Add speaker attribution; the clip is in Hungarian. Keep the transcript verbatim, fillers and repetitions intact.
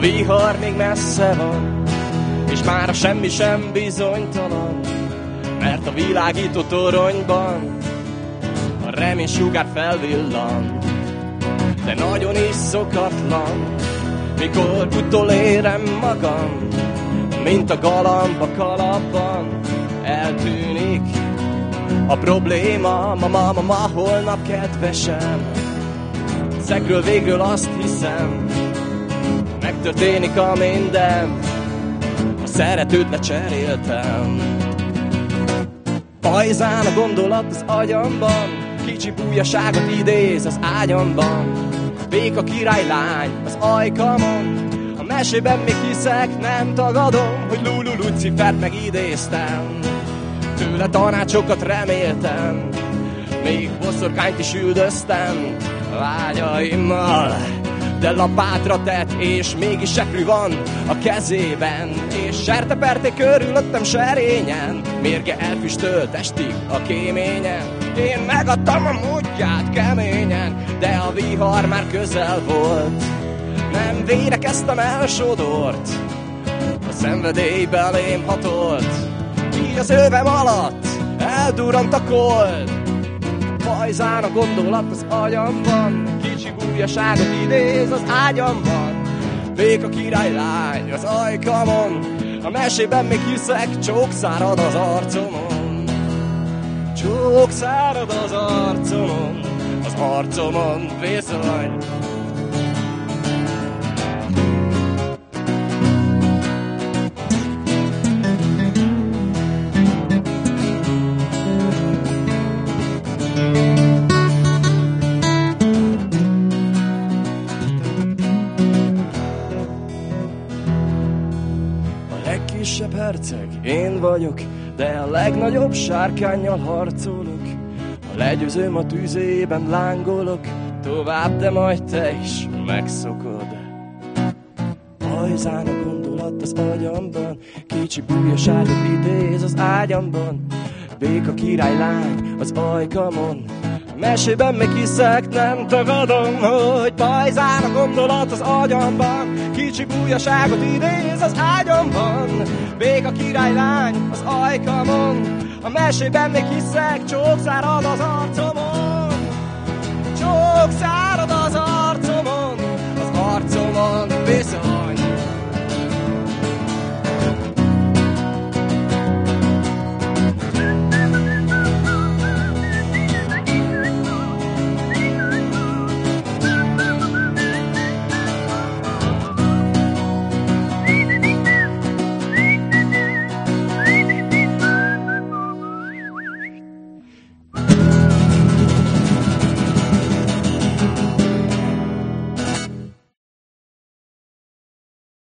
Speaker 1: vihar még messze van, és már a semmi sem bizonytalan, mert a világító toronyban a remény sugár felvillan. De nagyon is szokatlan, mikor utolérem magam, mint a galamb a kalapban. Eltűnik a probléma, ma, ma, ma, ma holnap kedvesem. Szegről végről azt hiszem, megtörténik a minden, a szeretőt lecseréltem. Pajzán a gondolat az agyamban, kicsi bújaságot idéz az ágyamban. Béka királylány az ajkamon, a mesében még hiszek, nem tagadom, hogy Lulu Lucifert megidéztem. Tőle tanácsokat reméltem, még boszorkányt is üldöztem vágyaimmal. De lapátra tett, és mégis seprű van a kezében, és serteperték körülöttem serényen, mérge elfüstölt estig a kéményen. Én megadtam a módját keményen, de a vihar már közel volt. Nem védekeztem el sodort, a szenvedély belém hatolt. Így az övem alatt eldurrant a kold. Pajzán a gondolat az agyamban, kicsi bújaságot idéz az ágyamban. Béka királylány az ajkamon, a mesében még hiszek, csók szárad az arcomon. Csók szárad az arcomon, az arcomon bizony. Kisebb herceg én vagyok, de a legnagyobb sárkánnyal harcolok. A legyőzőm a tüzében lángolok, tovább, de majd te is megszokod. Pajzán a gondolat az agyamban, kicsi bújaságot idéz az ágyamban. Béka királylány az ajkamon, mesében még hiszek, nem tagadom, hogy pajzán a gondolat az agyamban, kicsi bújaságot idéz az ágyamban. Béka királylány az ajkamon, a mesében még hiszek, csók szárad az arcomon. Csók szárad az